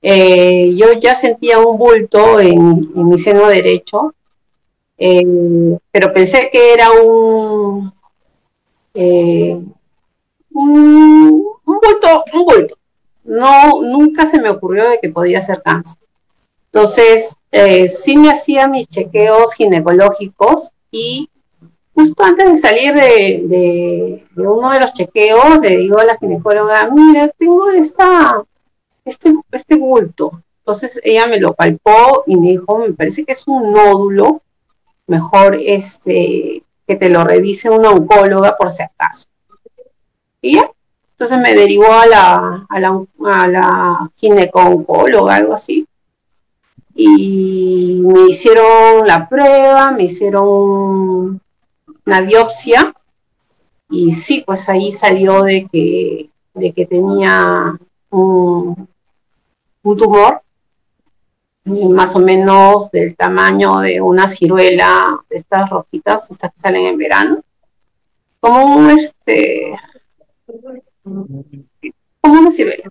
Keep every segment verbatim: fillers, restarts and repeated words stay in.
Eh, yo ya sentía un bulto en, en mi seno derecho, eh, pero pensé que era un, eh, un, un bulto, un bulto. No, nunca se me ocurrió de que podía ser cáncer. Entonces, eh, sí me hacía mis chequeos ginecológicos y justo antes de salir de, de, de uno de los chequeos, le digo a la ginecóloga, mira, tengo esta, este, este bulto. Entonces ella me lo palpó y me dijo, me parece que es un nódulo, mejor este, que te lo revise una oncóloga por si acaso. Y ya, entonces me derivó a la, a la, a la gineco-oncóloga, algo así, y me hicieron la prueba, me hicieron una biopsia, y sí, pues ahí salió de que, de que tenía un, un tumor más o menos del tamaño de una ciruela, de estas rojitas, estas que salen en verano, como un, este, como una ciruela.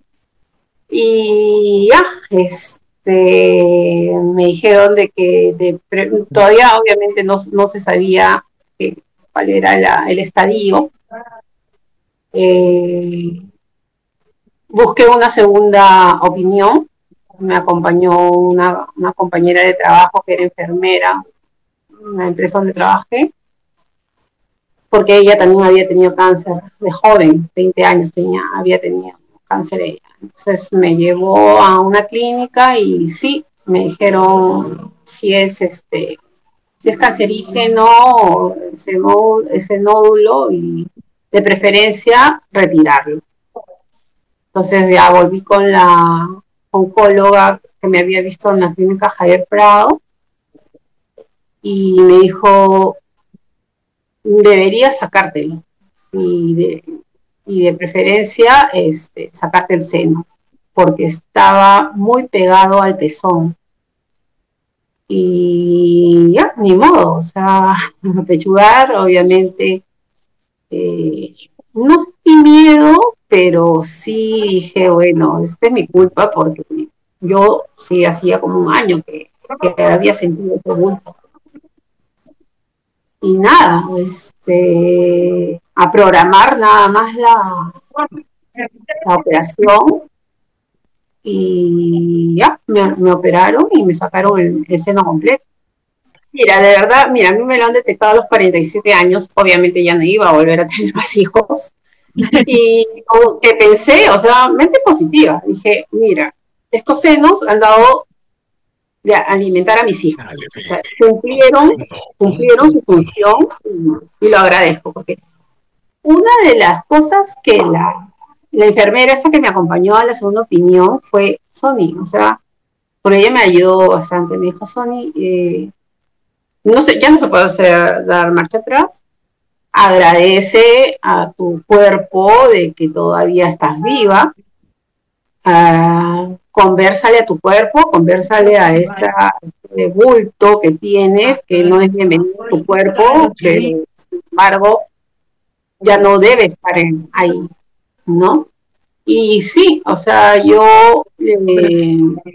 Y ya, este, me dijeron de que de, todavía obviamente no, no se sabía que, cuál era la, el estadio. Eh, busqué una segunda opinión, me acompañó una, una compañera de trabajo que era enfermera, una empresa donde trabajé, porque ella también había tenido cáncer de joven, veinte años tenía, había tenido cáncer ella. Entonces me llevó a una clínica y sí, me dijeron si es este, si es cancerígeno ese, ese nódulo y de preferencia retirarlo. Entonces ya volví con la oncóloga que me había visto en la clínica Javier Prado y me dijo, deberías sacártelo y de, y de preferencia este, sacarte el seno, porque estaba muy pegado al pezón. Y ya, ni modo, o sea, pechugar, obviamente, eh, no sentí miedo, pero sí dije, bueno, esta es mi culpa, porque yo sí hacía como un año que, que había sentido este bulto. Y nada, este, a programar nada más la, la operación y ya, me, me operaron y me sacaron el, el seno completo. Mira, de verdad, mira, a mí me lo han detectado a los cuarenta y siete años, obviamente ya no iba a volver a tener más hijos, y como que pensé, o sea, mente positiva, dije, mira, estos senos han dado de alimentar a mis hijos, o sea, cumplieron, cumplieron su función y, y lo agradezco, porque una de las cosas que la, la enfermera esta que me acompañó a la segunda opinión fue Sony, o sea, por ella me ayudó bastante, me dijo Sony, eh, no sé, ya no se puede hacer, dar marcha atrás, agradece a tu cuerpo de que todavía estás viva, uh, conversale a tu cuerpo, conversale a esta, este bulto que tienes, que no es bienvenido a tu cuerpo, pero sin embargo ya no debe estar en, ahí, ¿no? Y sí, o sea, yo eh,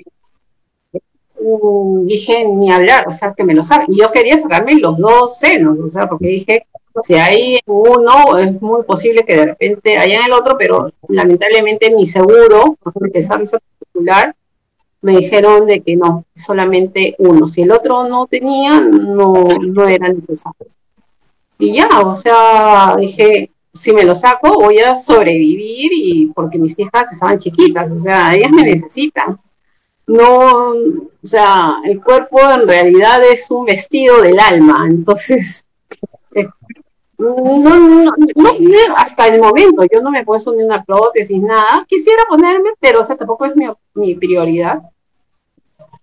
dije ni hablar, o sea, que me lo saquen. Y yo quería sacarme los dos senos, o sea, porque dije, si hay uno, es muy posible que de repente haya en el otro, pero lamentablemente mi seguro, por empezar a particular, me dijeron de que no, solamente uno. Si el otro no tenía, no, no era necesario. Y ya, o sea, dije, si me lo saco, voy a sobrevivir y porque mis hijas estaban chiquitas, o sea, ellas me necesitan. No, o sea, el cuerpo en realidad es un vestido del alma, entonces, eh, no, no, no, no, hasta el momento yo no me he puesto ni una prótesis, nada. Quisiera ponerme, pero o sea, tampoco es mi, mi prioridad.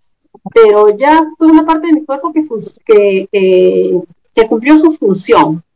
Pero ya fue una parte de mi cuerpo que, que, que, que cumplió su función.